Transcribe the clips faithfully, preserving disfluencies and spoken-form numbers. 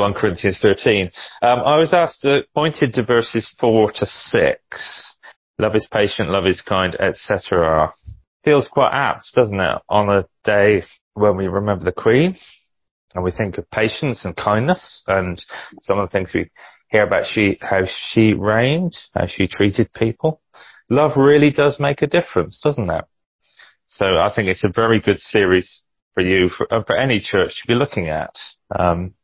First Corinthians thirteen. Um, I was asked to, pointed to verses four to six. Love is patient, love is kind, et cetera. Feels quite apt, doesn't it, on a day when we remember the Queen and we think of patience and kindness and some of the things we hear about she, how she reigned, how she treated people. Love really does make a difference, doesn't it? So I think it's a very good series for you, for, for any church to be looking at. Um,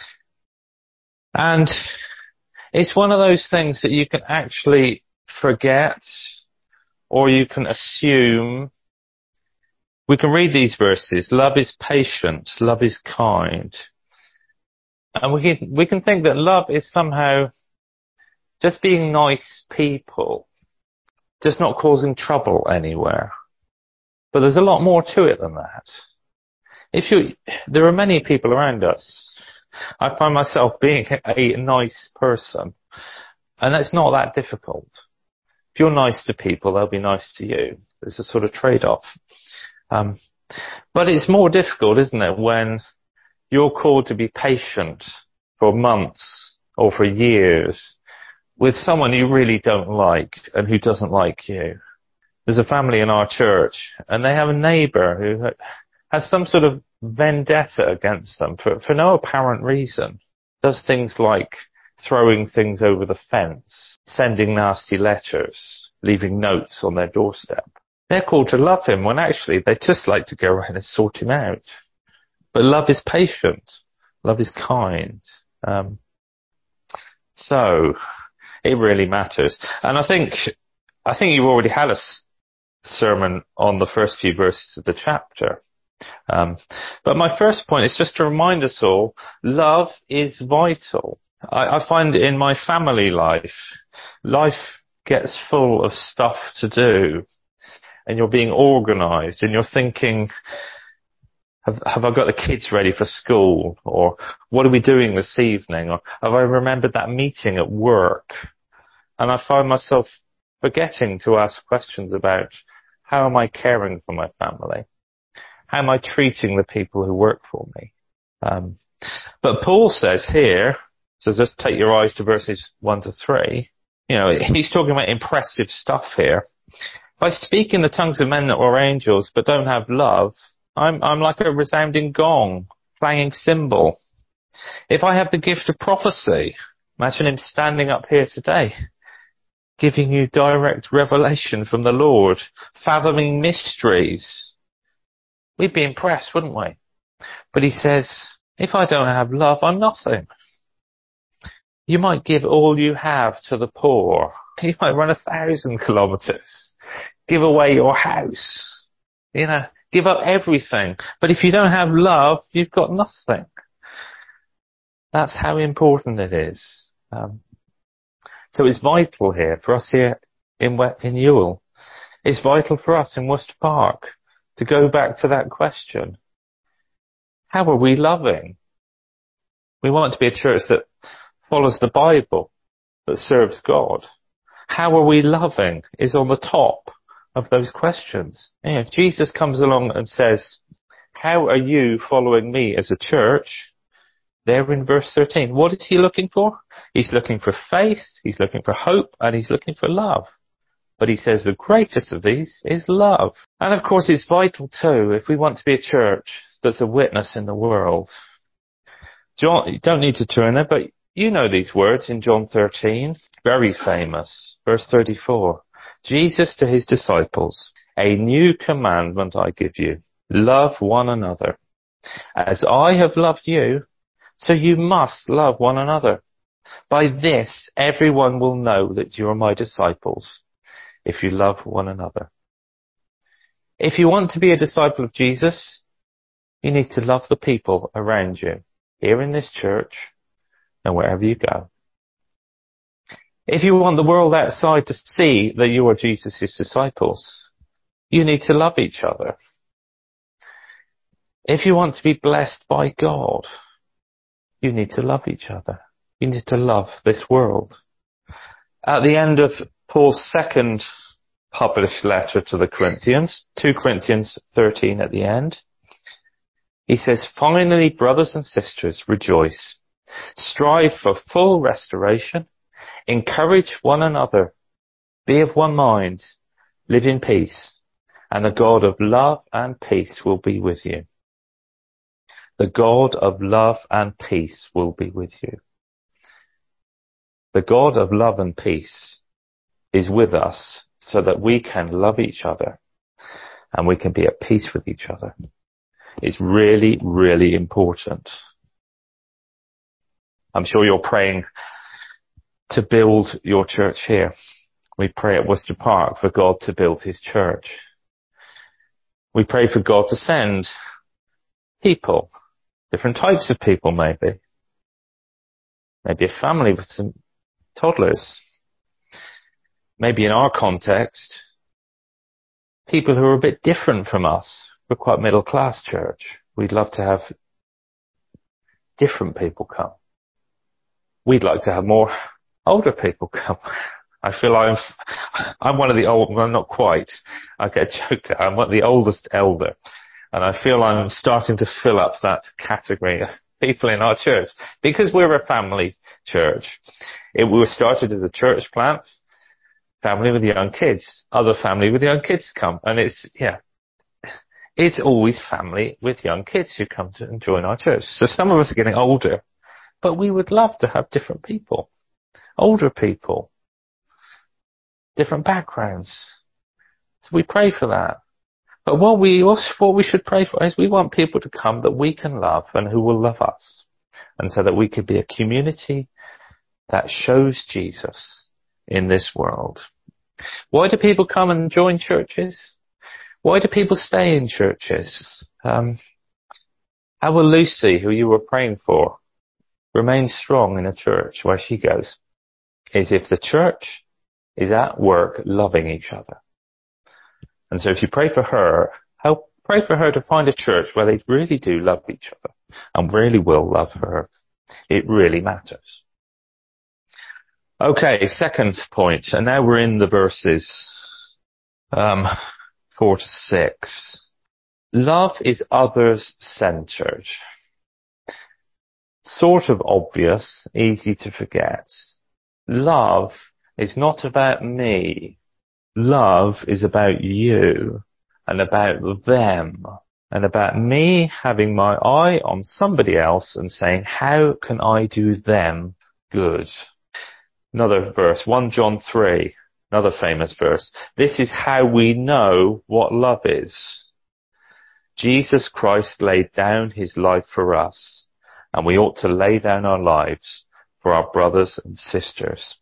and it's one of those things that you can actually forget, or you can assume. We can read these verses. Love is patient. Love is kind. And we can, we can think that love is somehow just being nice people, just not causing trouble anywhere. But there's a lot more to it than that. If you, there are many people around us. I find myself being a nice person, and it's not that difficult. If you're nice to people, they'll be nice to you. There's a sort of trade-off. Um, but it's more difficult, isn't it, when you're called to be patient for months or for years with someone you really don't like and who doesn't like you. There's a family in our church, and they have a neighbour who has some sort of vendetta against them for, for no apparent reason. Does things like throwing things over the fence, sending nasty letters, leaving notes on their doorstep. They're called to love him when actually they just like to go around and sort him out. But love is patient. Love is kind. Um, so it really matters. And I think I think you've already had a s- sermon on the first few verses of the chapter. Um, but my first point is just to remind us all, love is vital. I, I find in my family life, life gets full of stuff to do, and you're being organised, and you're thinking, have, have I got the kids ready for school? Or what are we doing this evening? Or have I remembered that meeting at work? And I find myself forgetting to ask questions about, how am I caring for my family? How am I treating the people who work for me? Um, but Paul says here, so just take your eyes to verses one to three, you know, he's talking about impressive stuff here. If I speak in the tongues of men or angels, but don't have love, I'm, I'm like a resounding gong, clanging cymbal. If I have the gift of prophecy, imagine him standing up here today, giving you direct revelation from the Lord, fathoming mysteries. We'd be impressed, wouldn't we? But he says, if I don't have love, I'm nothing. You might give all you have to the poor. You might run a thousand kilometres. Give away your house. You know, give up everything. But if you don't have love, you've got nothing. That's how important it is. Um, so it's vital here for us here in, in Ewell. It's vital for us in Worcester Park to go back to that question. How are we loving? We want to be a church that follows the Bible, that serves God. How are we loving is on the top of those questions. And if Jesus comes along and says, how are you following me as a church? There in verse thirteen, what is he looking for? He's looking for faith, he's looking for hope, and he's looking for love. But he says the greatest of these is love. And of course it's vital too, if we want to be a church that's a witness in the world. John, you don't need to turn there, but you know these words in John thirteen, very famous. Verse thirty-four, Jesus to his disciples, a new commandment I give you, love one another. As I have loved you, so you must love one another. By this everyone will know that you are my disciples, if you love one another. If you want to be a disciple of Jesus, you need to love the people around you, here in this church and wherever you go. If you want the world outside to see that you are Jesus' disciples, you need to love each other. If you want to be blessed by God, you need to love each other. You need to love this world. At the end of Paul's second published letter to the Corinthians, Second Corinthians thirteen at the end, he says, finally, brothers and sisters, rejoice. Strive for full restoration. Encourage one another. Be of one mind. Live in peace. And the God of love and peace will be with you. The God of love and peace will be with you. The God of love and peace is with us so that we can love each other and we can be at peace with each other. It's really, really important. I'm sure you're praying to build your church here. We pray at Worcester Park for God to build his church. We pray for God to send people, different types of people maybe. Maybe a family with some toddlers. Maybe in our context, people who are a bit different from us. We're quite a middle class church. We'd love to have different people come. We'd like to have more older people come. I feel I'm, I'm one of the old, well not quite, I get joked at, I'm one of the oldest elder. And I feel I'm starting to fill up that category of people in our church. Because we're a family church. It, we were started as a church plant, family with young kids. Other family with young kids come. And it's, yeah, it's always family with young kids who come to and join our church. So some of us are getting older, but we would love to have different people. Older people. Different backgrounds. So we pray for that. But what we also, what we should pray for is we want people to come that we can love and who will love us. And so that we can be a community that shows Jesus in this world. Why do people come and join churches? Why do people stay in churches? Um, how will Lucy, who you were praying for, remain strong in a church where she goes? Is if the church is at work loving each other. And so if you pray for her, help pray for her to find a church where they really do love each other and really will love her. It really matters. Okay, second point, and now we're in the verses um, four to six. Love is others-centered. Sort of obvious, easy to forget. Love is not about me. Love is about you and about them and about me having my eye on somebody else and saying, how can I do them good? Another verse, First John three, another famous verse. This is how we know what love is. Jesus Christ laid down his life for us, and we ought to lay down our lives for our brothers and sisters.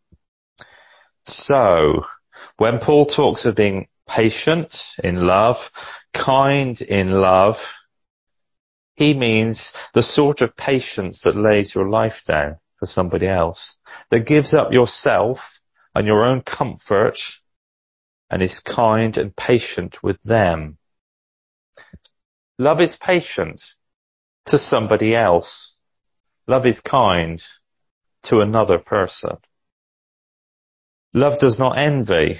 So, when Paul talks of being patient in love, kind in love, he means the sort of patience that lays your life down for somebody else, that gives up yourself and your own comfort and is kind and patient with them. Love is patient to somebody else. Love is kind to another person. Love does not envy.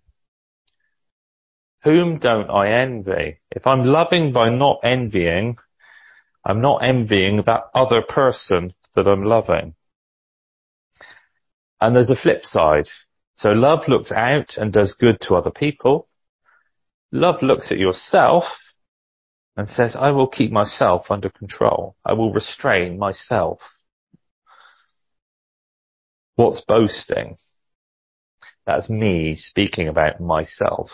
Whom don't I envy? If I'm loving by not envying, I'm not envying that other person that I'm loving. And there's a flip side. So love looks out and does good to other people. Love looks at yourself and says, I will keep myself under control. I will restrain myself. What's boasting? That's me speaking about myself.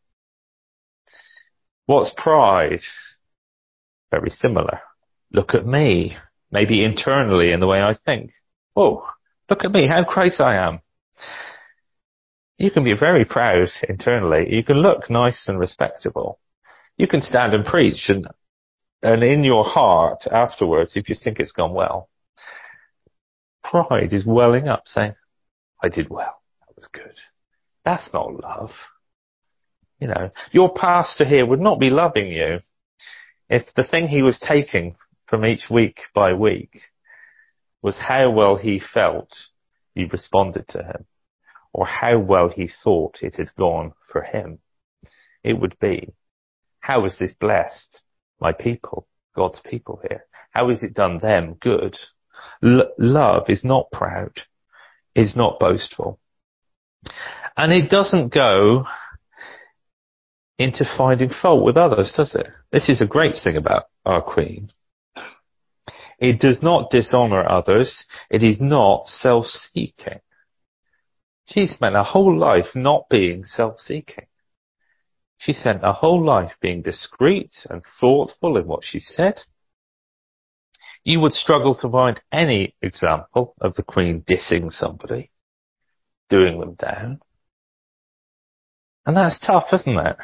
What's pride? Very similar. Look at me. Maybe internally in the way I think. Oh, look at me, how great I am. You can be very proud internally. You can look nice and respectable. You can stand and preach and, and in your heart afterwards, if you think it's gone well, pride is welling up saying, I did well. That was good. That's not love. You know, your pastor here would not be loving you if the thing he was taking from each week by week was how well he felt you responded to him or how well he thought it had gone for him. It would be, how is this blessed my people, God's people here? How has it done them good? L- love is not proud. It's not boastful. And it doesn't go into finding fault with others, does it? This is a great thing about our Queen. It does not dishonour others. It is not self-seeking. She spent her whole life not being self-seeking. She spent her whole life being discreet and thoughtful in what she said. You would struggle to find any example of the Queen dissing somebody, doing them down. And that's tough, isn't it?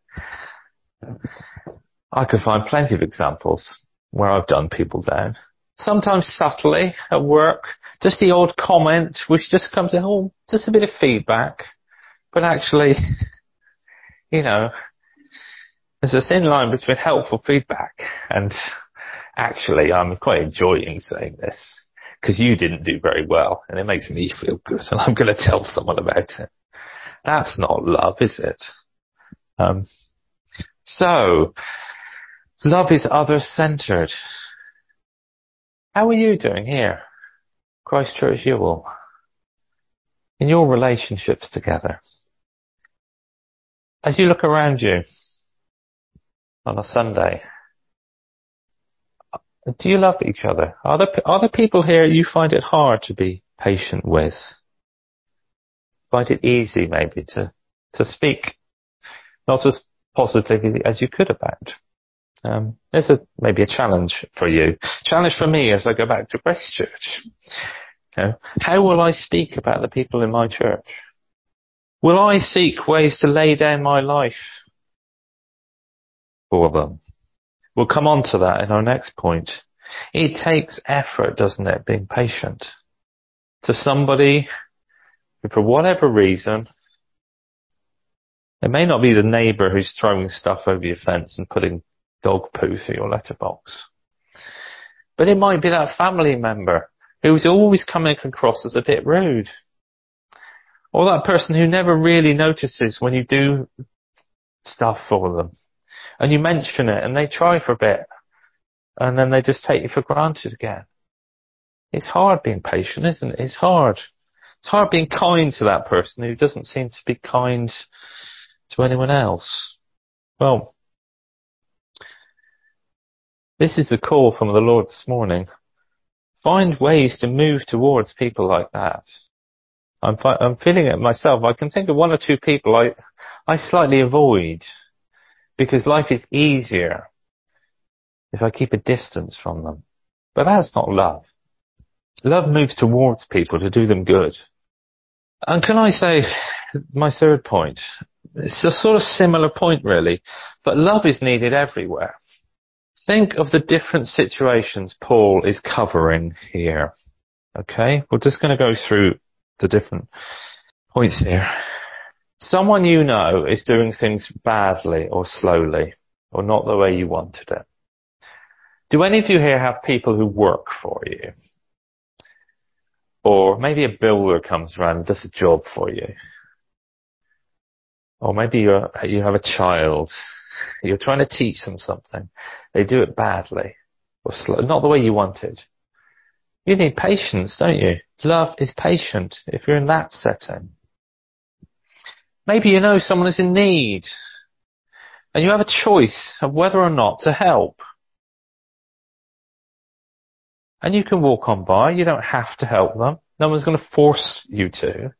I could find plenty of examples where I've done people down. Sometimes subtly at work, just the odd comment which just comes in, oh, just a bit of feedback. But actually, you know, there's a thin line between helpful feedback and actually I'm quite enjoying saying this because you didn't do very well and it makes me feel good and I'm going to tell someone about it. That's not love, is it? Um, so, love is other-centered. How are you doing here, Christchurch Ewell, in your relationships together? As you look around you on a Sunday, do you love each other? Are there, are there people here you find it hard to be patient with? Find it easy maybe to, to speak not as positively as you could about? Um, there's a, maybe a challenge for you. Challenge for me as I go back to Christchurch. You know, how will I speak about the people in my church? Will I seek ways to lay down my life for them? We'll come on to that in our next point. It takes effort, doesn't it, being patient to somebody who, for whatever reason, it may not be the neighbour who's throwing stuff over your fence and putting dog poo through your letterbox. But it might be that family member who's always coming across as a bit rude. Or that person who never really notices when you do stuff for them. And you mention it and they try for a bit. And then they just take you for granted again. It's hard being patient, isn't it? It's hard. It's hard being kind to that person who doesn't seem to be kind to anyone else. Well, this is the call from the Lord this morning. Find ways to move towards people like that. I'm, fi- I'm feeling it myself. I can think of one or two people I, I slightly avoid because life is easier if I keep a distance from them. But that's not love. Love moves towards people to do them good. And can I say my third point? It's a sort of similar point really, but love is needed everywhere. Think of the different situations Paul is covering here. Okay? We're just going to go through the different points here. Someone you know is doing things badly or slowly or not the way you wanted it. Do any of you here have people who work for you? Or maybe a builder comes around and does a job for you. Or maybe you're, you have a child. You're trying to teach them something. They do it badly or slow, not the way you wanted. You need patience, don't you? Love is patient if you're in that setting. Maybe you know someone is in need and you have a choice of whether or not to help. And you can walk on by. You don't have to help them. No one's going to force you to.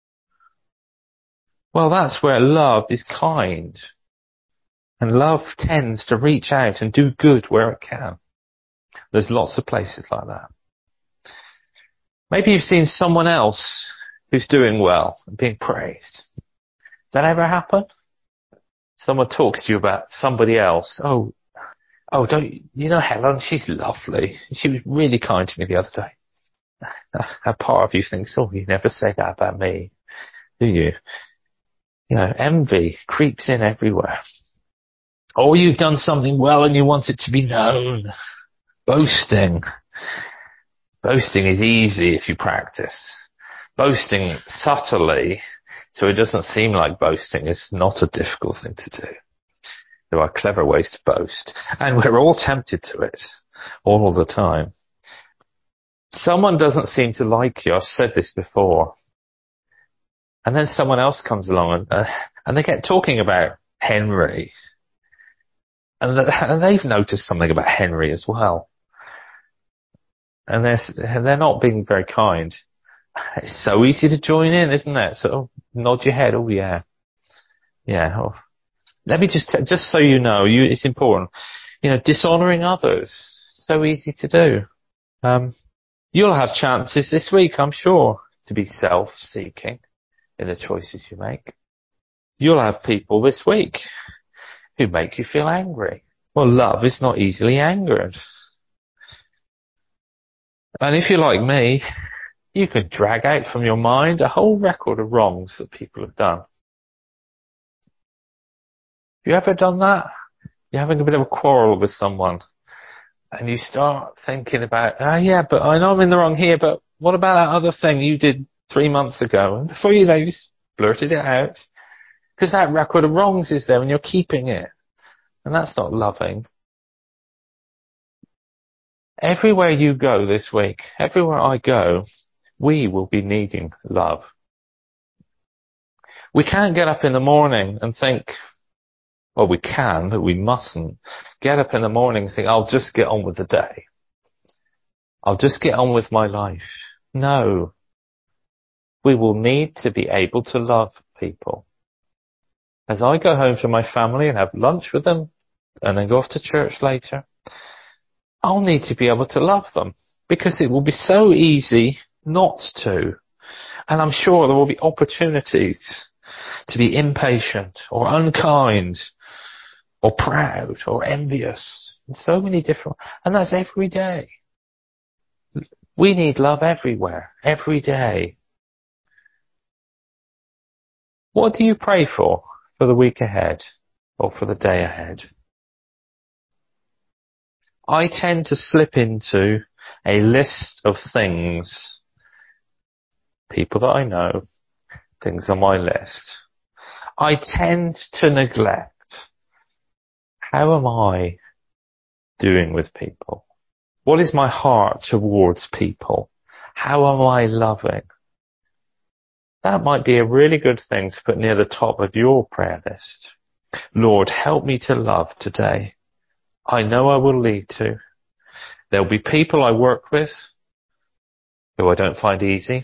Well, that's where love is kind. And love tends to reach out and do good where it can. There's lots of places like that. Maybe you've seen someone else who's doing well and being praised. Does that ever happen? Someone talks to you about somebody else. Oh, oh, don't you know Helen? She's lovely. She was really kind to me the other day. A part of you thinks, oh, you never say that about me, do you? You know, envy creeps in everywhere. Or you've done something well and you want it to be known. Boasting. Boasting is easy if you practice. Boasting subtly, so it doesn't seem like boasting, is not a difficult thing to do. There are clever ways to boast, and we're all tempted to it all the time. Someone doesn't seem to like you. I've said this before. And then someone else comes along and, uh, and they get talking about Henry. And, th- and they've noticed something about Henry as well. And they're, they're not being very kind. It's so easy to join in, isn't it? Sort of nod your head. Oh, yeah. Yeah. Oh. Let me just, t- just so you know, you, it's important. You know, dishonoring others. So easy to do. Um, you'll have chances this week, I'm sure, to be self-seeking in the choices you make. You'll have people this week who make you feel angry. Well, love is not easily angered. And if you're like me, you can drag out from your mind a whole record of wrongs that people have done. Have you ever done that? You're having a bit of a quarrel with someone and you start thinking about, ah, oh, yeah, but I know I'm in the wrong here, but what about that other thing you did three months ago? And before you know, you just blurted it out. Because that record of wrongs is there and you're keeping it. And that's not loving. Everywhere you go this week, everywhere I go, we will be needing love. We can't get up in the morning and think, well, we can, but we mustn't. Get up in the morning and think, I'll just get on with the day. I'll just get on with my life. No. We will need to be able to love people. As I go home to my family and have lunch with them and then go off to church later, I'll need to be able to love them because it will be so easy not to. And I'm sure there will be opportunities to be impatient or unkind or proud or envious and so many different, and that's every day. We need love everywhere, every day. What do you pray for for the week ahead or for the day ahead? I tend to slip into a list of things, people that I know, things on my list. I tend to neglect, how am I doing with people? What is my heart towards people? How am I loving? That might be a really good thing to put near the top of your prayer list. Lord, help me to love today. I know I will need to. There'll be people I work with who I don't find easy.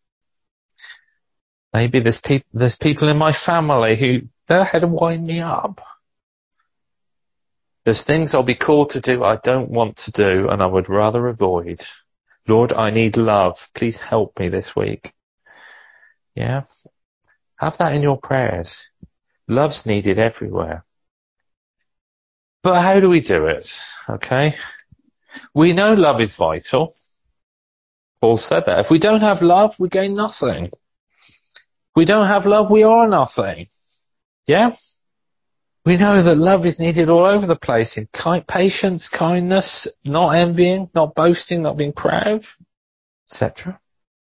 Maybe there's, peop- there's people in my family who, they're here to wind me up. There's things I'll be called to do I don't want to do and I would rather avoid. Lord, I need love. Please help me this week. Yeah? Have that in your prayers. Love's needed everywhere. But how do we do it? Okay? We know love is vital. Paul said that. If we don't have love, we gain nothing. If we don't have love, we are nothing. Yeah? We know that love is needed all over the place in ki- patience, kindness, not envying, not boasting, not being proud, et cetera.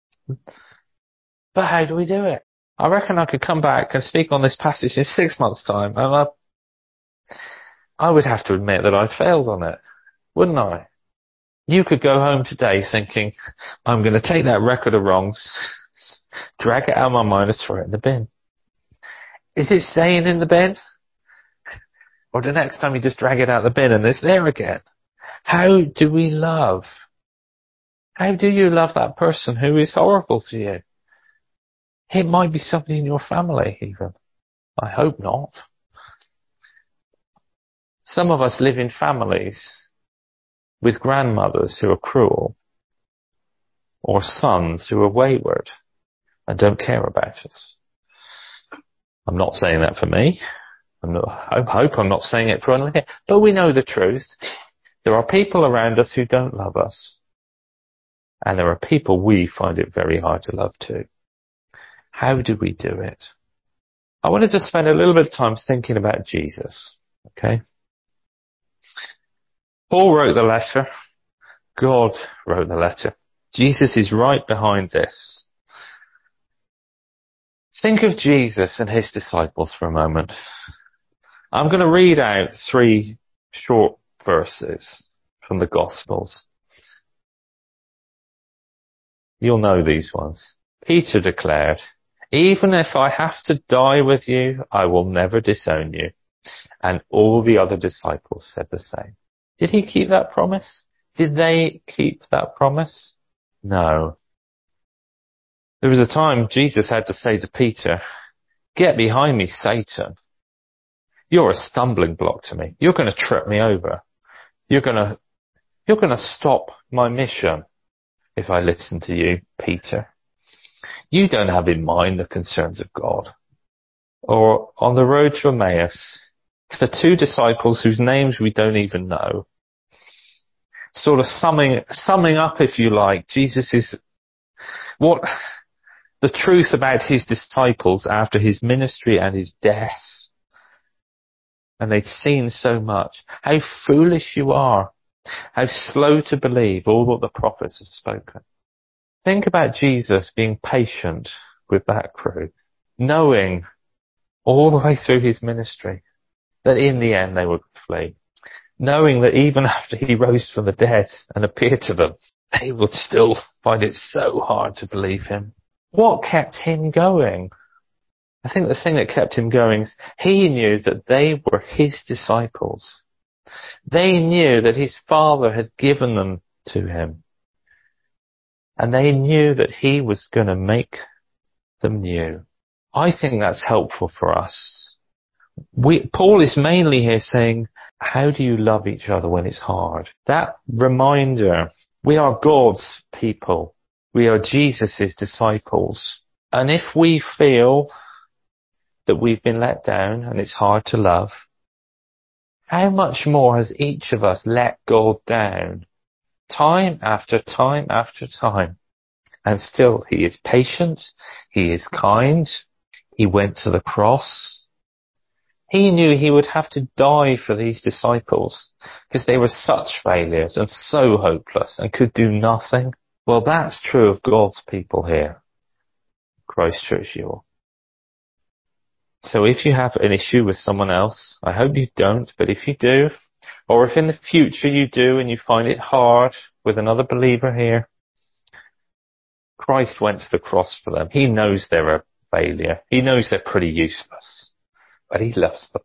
But how do we do it? I reckon I could come back and speak on this passage in six months' time, and I, I would have to admit that I failed on it, wouldn't I? You could go home today thinking, I'm going to take that record of wrongs, drag it out of my mind and throw it in the bin. Is it staying in the bin? Or the next time you just drag it out of the bin and it's there again? How do we love? How do you love that person who is horrible to you? It might be somebody in your family even. I hope not. Some of us live in families with grandmothers who are cruel, or sons who are wayward and don't care about us. I'm not saying that for me. I'm not, I hope I'm not saying it for anyone here. But we know the truth. There are people around us who don't love us. And there are people we find it very hard to love too. How do we do it? I wanted to spend a little bit of time thinking about Jesus. Okay? Paul wrote the letter. God wrote the letter. Jesus is right behind this. Think of Jesus and his disciples for a moment. I'm going to read out three short verses from the Gospels. You'll know these ones. Peter declared, even if I have to die with you, I will never disown you. And all the other disciples said the same. Did he keep that promise? Did they keep that promise? No. There was a time Jesus had to say to Peter, get behind me, Satan. You're a stumbling block to me. You're going to trip me over. You're going to, you're going to stop my mission if I listen to you, Peter. You don't have in mind the concerns of God. Or on the road to Emmaus, the two disciples whose names we don't even know, sort of summing, summing up, if you like, Jesus is what the truth about his disciples after his ministry and his death. And they'd seen so much. How foolish you are. How slow to believe all that the prophets have spoken. Think about Jesus being patient with that crew, knowing all the way through his ministry that in the end they would flee. Knowing that even after he rose from the dead and appeared to them, they would still find it so hard to believe him. What kept him going? I think the thing that kept him going is he knew that they were his disciples. They knew that his Father had given them to him. And they knew that he was going to make them new. I think that's helpful for us. We, Paul is mainly here saying, how do you love each other when it's hard? That reminder, we are God's people. We are Jesus' disciples. And if we feel that we've been let down and it's hard to love, how much more has each of us let God down? Time after time after time. And still he is patient. He is kind. He went to the cross. He knew he would have to die for these disciples because they were such failures and so hopeless and could do nothing. Well, that's true of God's people here, Christchurch York. So if you have an issue with someone else, I hope you don't, but if you do, or if in the future you do and you find it hard with another believer here, Christ went to the cross for them. He knows they're a failure. He knows they're pretty useless, but he loves them.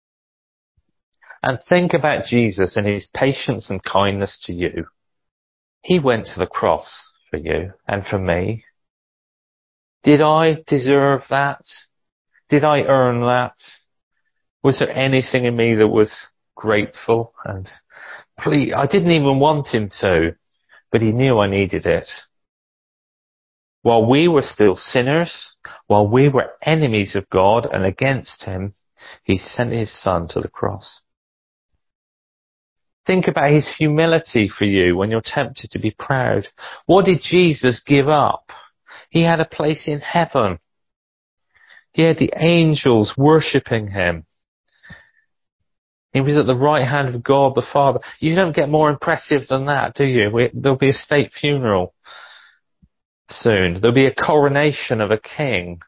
And think about Jesus and his patience and kindness to you. He went to the cross for you and for me. Did I deserve that? Did I earn that? Was there anything in me that was grateful? And please, I didn't even want him to, but he knew I needed it. While we were still sinners, while we were enemies of God and against him, he sent his son to the cross. Think about his humility for you when you're tempted to be proud. What did Jesus give up? He had a place in heaven. He had the angels worshipping him. He was at the right hand of God the Father. You don't get more impressive than that, do you? We, there'll be a state funeral soon. There'll be a coronation of a king.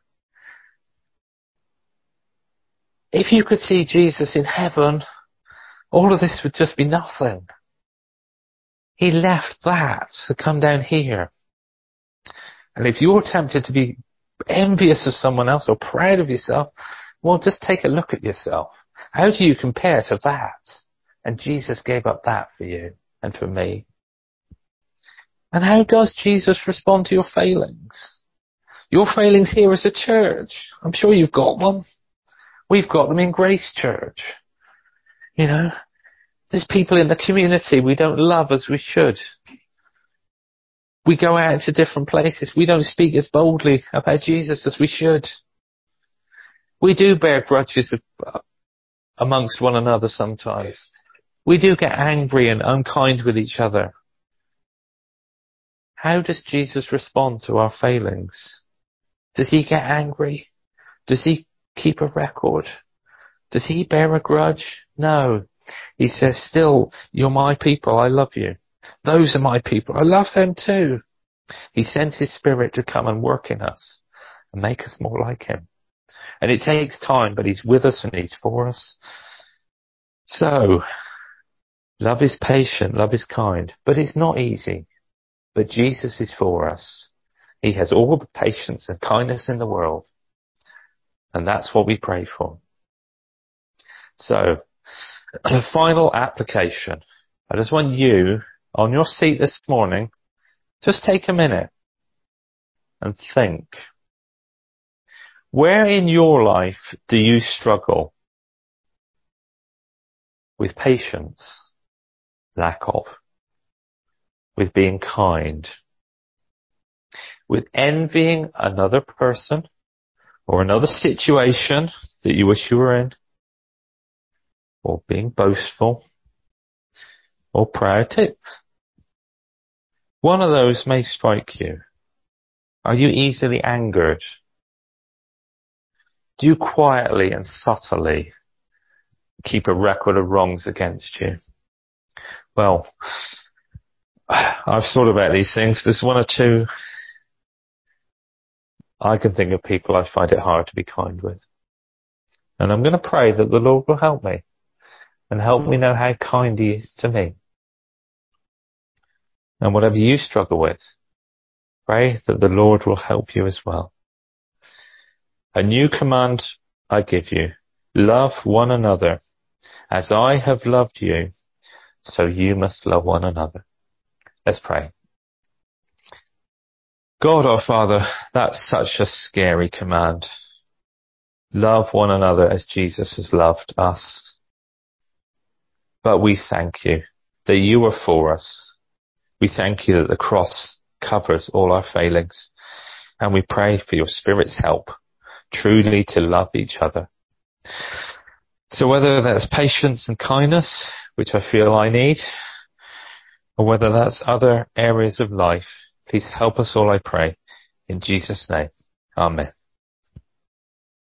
If you could see Jesus in heaven, all of this would just be nothing. He left that to come down here. And if you're tempted to be envious of someone else or proud of yourself, well, just take a look at yourself. How do you compare to that? And Jesus gave up that for you and for me. And how does Jesus respond to your failings? Your failings here as a church. I'm sure you've got one. We've got them in Grace Church. You know, there's people in the community we don't love as we should. We go out to different places. We don't speak as boldly about Jesus as we should. We do bear grudges amongst one another sometimes. We do get angry and unkind with each other. How does Jesus respond to our failings? Does he get angry? Does he keep a record? Does he bear a grudge? No. He says, still, you're my people, I love you. Those are my people, I love them too. He sends his Spirit to come and work in us and make us more like him. And it takes time, but he's with us and he's for us. So, love is patient, love is kind, but it's not easy. But Jesus is for us. He has all the patience and kindness in the world. And that's what we pray for. So, the final application. I just want you, on your seat this morning, just take a minute and think. Where in your life do you struggle with patience? Lack of. With being kind. With envying another person or another situation that you wish you were in. Or being boastful. Or proud too. One of those may strike you. Are you easily angered? Do you quietly and subtly keep a record of wrongs against you? Well, I've thought about these things. There's one or two I can think of people I find it hard to be kind with. And I'm going to pray that the Lord will help me and help me know how kind He is to me. And whatever you struggle with, pray that the Lord will help you as well. A new command I give you. Love one another. As I have loved you, so you must love one another. Let's pray. God our Father, that's such a scary command. Love one another as Jesus has loved us. But we thank you that you are for us. We thank you that the cross covers all our failings. And we pray for your Spirit's help truly to love each other. So whether that's patience and kindness, which I feel I need, or whether that's other areas of life, please help us all, I pray. In Jesus' name, amen.